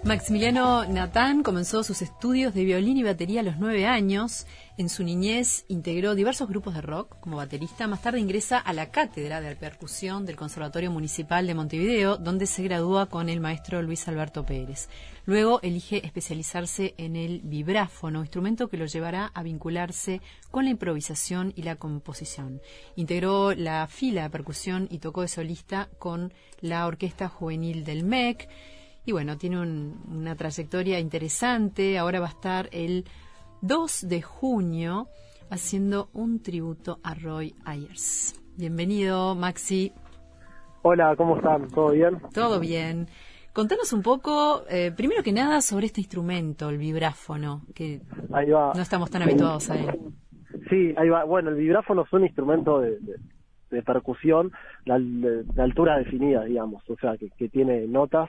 Maximiliano Natán comenzó sus estudios de violín y batería a los 9 años. En su niñez integró diversos grupos de rock como baterista. Más tarde ingresa a la cátedra de percusión del Conservatorio Municipal de Montevideo, donde se gradúa con el maestro Luis Alberto Pérez. Luego elige especializarse en el vibráfono, instrumento que lo llevará a vincularse con la improvisación y la composición. Integró la fila de percusión y tocó de solista con la Orquesta Juvenil del MEC. Y bueno, tiene una trayectoria interesante. Ahora va a estar el 2 de junio haciendo un tributo a Roy Ayers. Bienvenido, Maxi. Hola, ¿cómo están? ¿Todo bien? Todo bien. Contanos un poco, primero que nada, sobre este instrumento, el vibráfono, que ahí va. No estamos tan habituados a él. Sí, ahí va. Bueno, el vibráfono es un instrumento de percusión de altura definida, digamos, o sea, que tiene notas.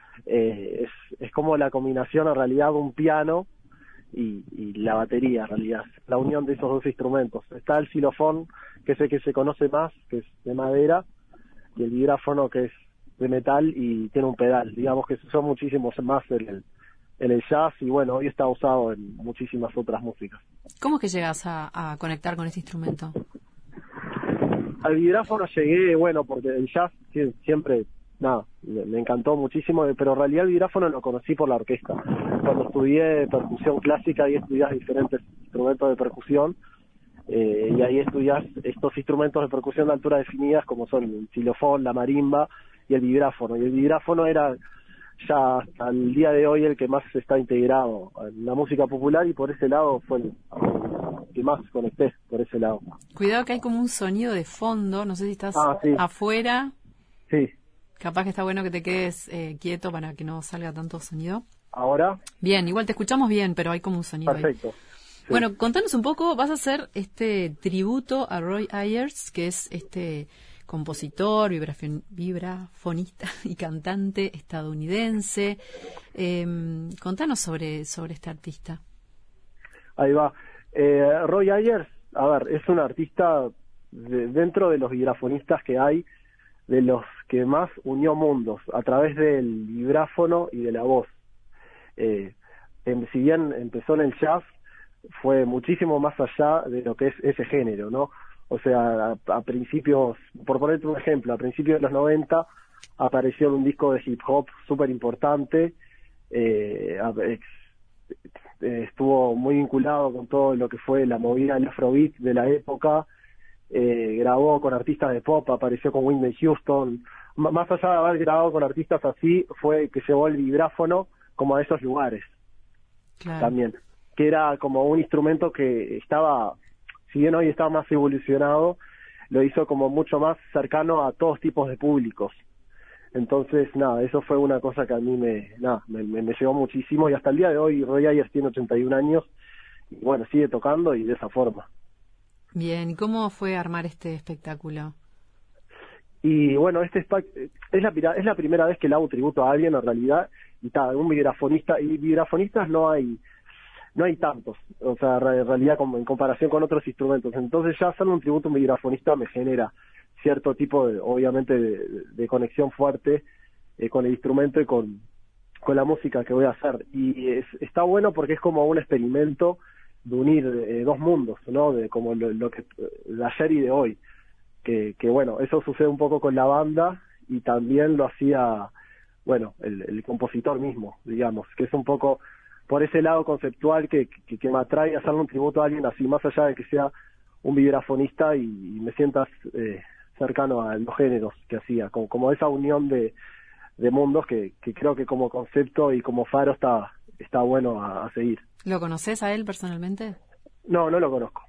Es como la combinación en realidad de un piano y la batería, en realidad, la unión de esos dos instrumentos. Está el xilofón, que es el que se conoce más, que es de madera, y el vibráfono, que es de metal y tiene un pedal. Digamos que se usó muchísimo más en el jazz, y bueno, hoy está usado en muchísimas otras músicas. ¿Cómo es que llegas a conectar con este instrumento? Al vibráfono llegué, bueno, porque el jazz siempre... Nada, me encantó muchísimo, pero en realidad el vibráfono lo conocí por la orquesta. Cuando estudié percusión clásica, ahí estudias diferentes instrumentos de percusión, y ahí estudias estos instrumentos de percusión de altura definidas, como son el xilofón, la marimba y el vibráfono. Y el vibráfono era ya hasta el día de hoy el que más está integrado en la música popular, y por ese lado fue el que más conecté, por ese lado. Cuidado que hay como un sonido de fondo, no sé si estás sí. afuera. Sí. Capaz que está bueno que te quedes quieto para que no salga tanto sonido. ¿Ahora? Bien, igual te escuchamos bien, pero hay como un sonido. Perfecto. Ahí. Sí. Bueno, contanos un poco, vas a hacer este tributo a Roy Ayers, que es este compositor, vibrafonista y cantante estadounidense. Contanos sobre este artista. Ahí va. Roy Ayers, a ver, es un artista dentro de los vibrafonistas que hay, de los que más unió mundos a través del vibráfono y de la voz. Si bien empezó en el jazz, fue muchísimo más allá de lo que es ese género, ¿no? O sea, a principios, por ponerte un ejemplo, a principios de los 90 apareció en un disco de hip hop súper importante, estuvo muy vinculado con todo lo que fue la movida del afrobeat de la época. Grabó con artistas de pop, apareció con Whitney Houston. Más allá de haber grabado con artistas así, fue que llevó el vibráfono como a esos lugares. Claro. También, que era como un instrumento que estaba, si bien hoy está más evolucionado, lo hizo como mucho más cercano a todos tipos de públicos. Entonces, nada, eso fue una cosa que a mí me llegó muchísimo, y hasta el día de hoy Roy Ayers tiene 81 años y bueno, sigue tocando y de esa forma. Bien, ¿y cómo fue armar este espectáculo? Y bueno, es la primera vez que le hago tributo a alguien, en realidad, y un vibrafonista, y vibrafonistas no hay tantos, o sea, en realidad en comparación con otros instrumentos. Entonces ya hacer un tributo a un vibrafonista me genera cierto tipo obviamente de conexión fuerte con el instrumento y con la música que voy a hacer. Y está bueno porque es como un experimento de unir dos mundos, ¿no? Como lo que de ayer y de hoy, que bueno, eso sucede un poco con la banda, y también lo hacía, bueno, el compositor mismo, digamos, que es un poco por ese lado conceptual que me atrae hacerle un tributo a alguien así, más allá de que sea un vibrafonista y me sientas cercano a los géneros que hacía, como esa unión de mundos que creo que como concepto y como faro está bueno a seguir. ¿Lo conoces a él personalmente? No lo conozco.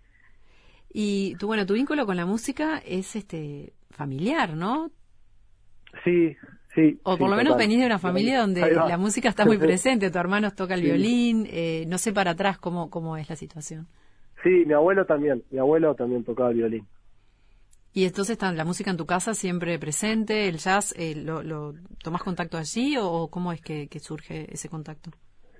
Y tu vínculo con la música es familiar, ¿no? Sí. O por lo menos venís de una familia donde la música está muy presente. Tu hermano toca el violín, no sé para atrás cómo es la situación. Sí, mi abuelo también tocaba el violín. ¿Y entonces está la música en tu casa siempre presente? ¿El jazz lo tomás contacto allí o cómo es que surge ese contacto?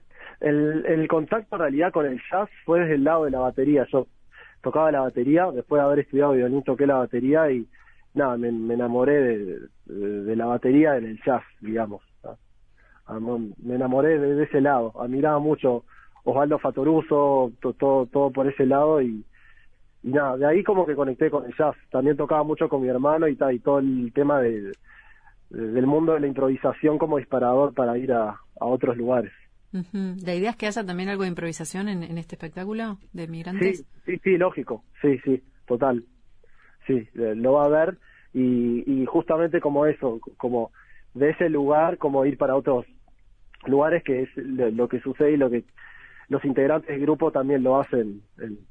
El contacto en realidad con el jazz fue desde el lado de la batería. Yo tocaba la batería, después de haber estudiado violín toqué la batería y nada, me enamoré de la batería en el jazz, digamos. Me enamoré de ese lado, admiraba mucho Osvaldo Fattoruso, todo por ese lado y nada, de ahí como que conecté con el jazz. También tocaba mucho con mi hermano y todo el tema del mundo de la improvisación como disparador para ir a otros lugares. Uh-huh. ¿La idea es que haya también algo de improvisación en este espectáculo de Migrantes? Sí, lógico, sí, total. Sí, lo va a ver y justamente como eso, como de ese lugar, como ir para otros lugares, que es lo que sucede y lo que los integrantes del grupo también lo hacen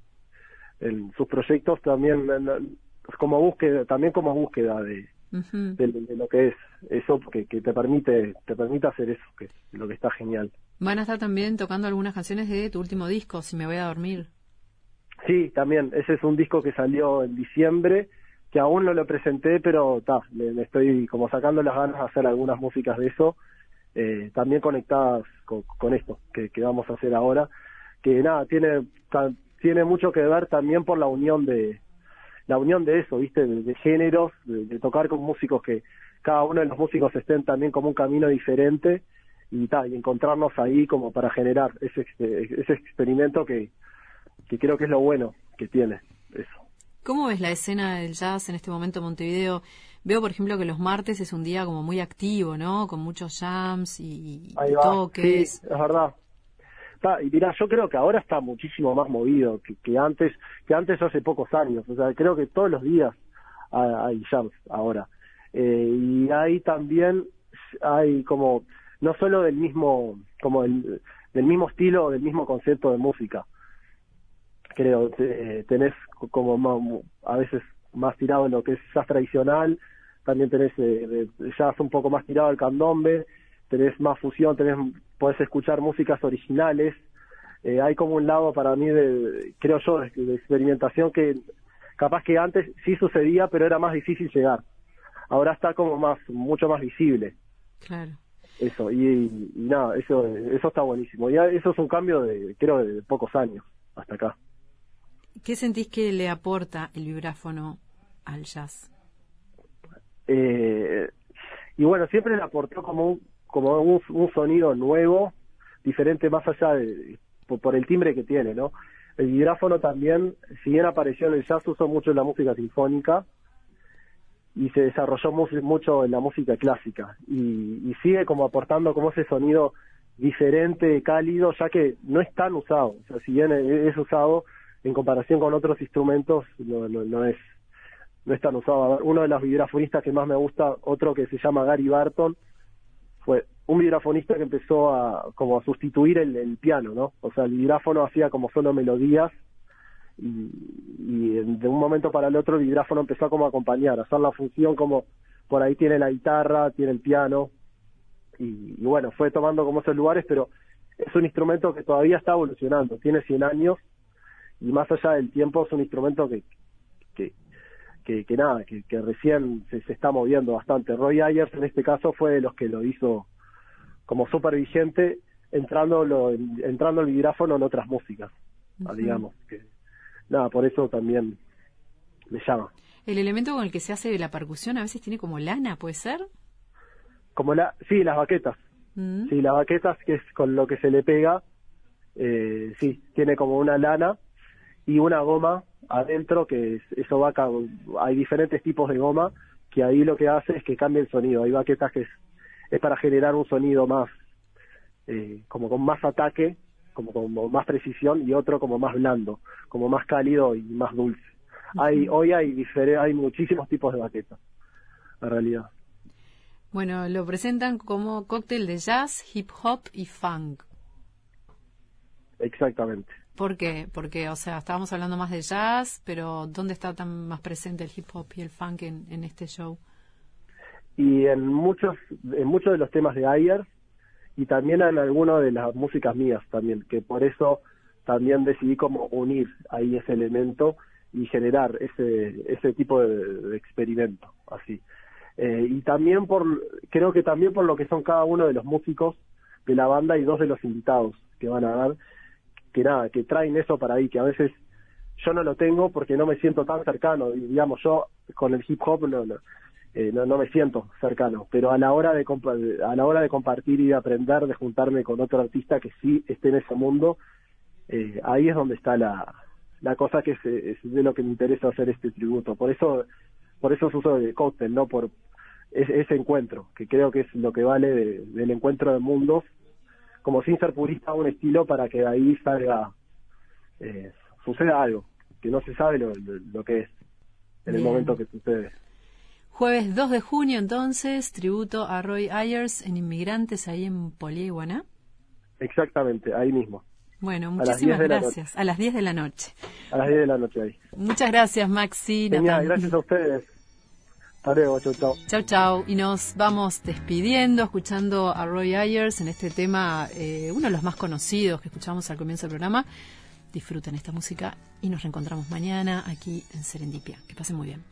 en sus proyectos, también como búsqueda Uh-huh. de lo que es eso, que te permite hacer eso, que es lo que está genial. Van a estar también tocando algunas canciones de tu último disco, Si me voy a dormir. Sí, también, ese es un disco que salió en diciembre, que aún no lo presenté, pero me estoy como sacando las ganas de hacer algunas músicas de eso, también conectadas con esto que vamos a hacer ahora, que nada, tiene mucho que ver también por la unión de eso, ¿viste? De géneros, de tocar con músicos que cada uno de los músicos estén también como un camino diferente y encontrarnos ahí como para generar ese experimento que creo que es lo bueno que tiene eso. ¿Cómo ves la escena del jazz en este momento en Montevideo? Veo, por ejemplo, que los martes es un día como muy activo, ¿no? Con muchos jams y toques. Sí, es verdad. Y mirá, yo creo que ahora está muchísimo más movido que antes hace pocos años. O sea, creo que todos los días hay jams ahora. Y ahí también hay como, no solo del mismo estilo, del mismo concepto de música. Creo, tenés como a veces más tirado en lo que es jazz tradicional, también tenés jazz un poco más tirado al candombe, tenés más fusión, podés escuchar músicas originales, hay como un lado para mí creo yo, de experimentación que capaz que antes sí sucedía, pero era más difícil llegar. Ahora está como mucho más visible. Claro. Eso, y nada, eso está buenísimo. Ya eso es un cambio creo de pocos años hasta acá. ¿Qué sentís que le aporta el vibráfono al jazz? Y bueno, siempre le aportó como un sonido nuevo, diferente más allá por el timbre que tiene, ¿no? El vibráfono también, si bien apareció en el jazz, usó mucho en la música sinfónica y se desarrolló mucho en la música clásica y sigue como aportando como ese sonido diferente, cálido, ya que no es tan usado. O sea, si bien es usado en comparación con otros instrumentos, no es tan usado. A ver, uno de los vibrafonistas que más me gusta, otro que se llama Gary Barton, fue un vibrafonista que empezó a sustituir el piano, ¿no? O sea, el vibráfono hacía como solo melodías y de un momento para el otro el vibráfono empezó a como acompañar, a hacer la función como por ahí tiene la guitarra, tiene el piano y bueno, fue tomando como esos lugares, pero es un instrumento que todavía está evolucionando, tiene 100 años y más allá del tiempo es un instrumento que recién se está moviendo bastante. Roy Ayers en este caso fue de los que lo hizo como súper vigente, entrando el vibráfono en otras músicas, digamos. Por eso también me llama. El elemento con el que se hace la percusión a veces tiene como lana, ¿puede ser? Sí, las baquetas. Sí, las baquetas, que es con lo que se le pega, sí, tiene como una lana y una goma adentro, que eso hay diferentes tipos de goma, que ahí lo que hace es que cambie el sonido. Hay baquetas que es para generar un sonido más, como con más ataque, como con más precisión, y otro como más blando, como más cálido y más dulce. Hoy hay muchísimos tipos de baquetas, en realidad. Bueno, lo presentan como cóctel de jazz, hip hop y funk. Exactamente. ¿Por qué? Porque, o sea, estábamos hablando más de jazz, pero ¿dónde está tan más presente el hip hop y el funk en este show? Y en muchos de los temas de Ayers, y también en algunas de las músicas mías también, que por eso también decidí como unir ahí ese elemento y generar ese tipo de experimento, así. Y también creo que también por lo que son cada uno de los músicos de la banda y dos de los invitados que van a dar, que traen eso para ahí, que a veces yo no lo tengo porque no me siento tan cercano, y digamos, yo con el hip hop no me siento cercano, pero a la hora de compartir y de aprender, de juntarme con otro artista que sí esté en ese mundo, ahí es donde está la cosa que es de lo que me interesa hacer este tributo. Por eso uso el cóctel, ¿no? Por ese encuentro, que creo que es lo que vale del encuentro de mundos, como sin ser purista, un estilo para que de ahí salga, suceda algo, que no se sabe lo que es en el momento que sucede. Jueves 2 de junio, entonces, tributo a Roy Ayers en Inmigrantes, ahí en Polié, Iguaná. Exactamente, ahí mismo. Bueno, muchísimas gracias. A las 10 de la noche. A las 10 de la noche ahí. Muchas gracias, Maxi. Genial, gracias a ustedes. Hasta luego, chau, chau. Chau, chau. Y nos vamos despidiendo, escuchando a Roy Ayers en este tema, uno de los más conocidos que escuchamos al comienzo del programa. Disfruten esta música y nos reencontramos mañana aquí en Serendipia. Que pasen muy bien.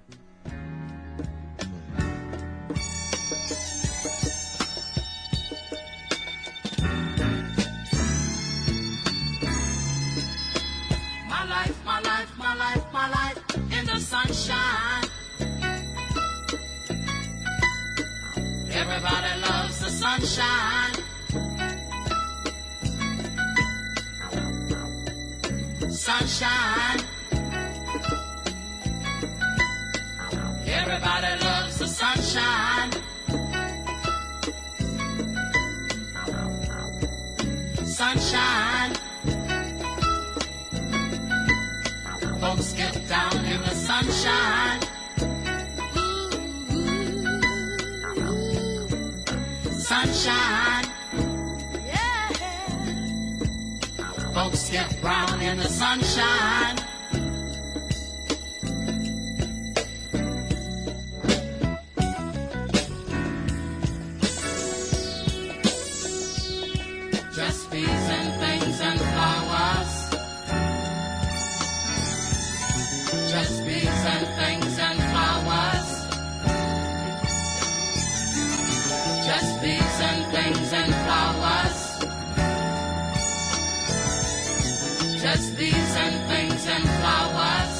My life in the sunshine. Everybody loves the sunshine. Sunshine. Everybody loves the sunshine. Sunshine. Folks get down in the sunshine. Sunshine. Yeah. Folks get brown in the sunshine. Just bees and things and flowers. Just bees and things and flowers. Just bees and things and flowers. Just bees and things and flowers.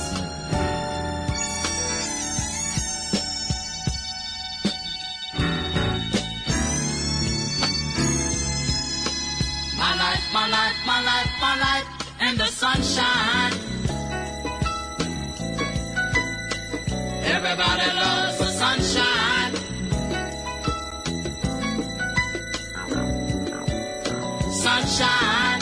My life, my life, my life, my life in the sunshine. Everybody loves the sunshine. Sunshine.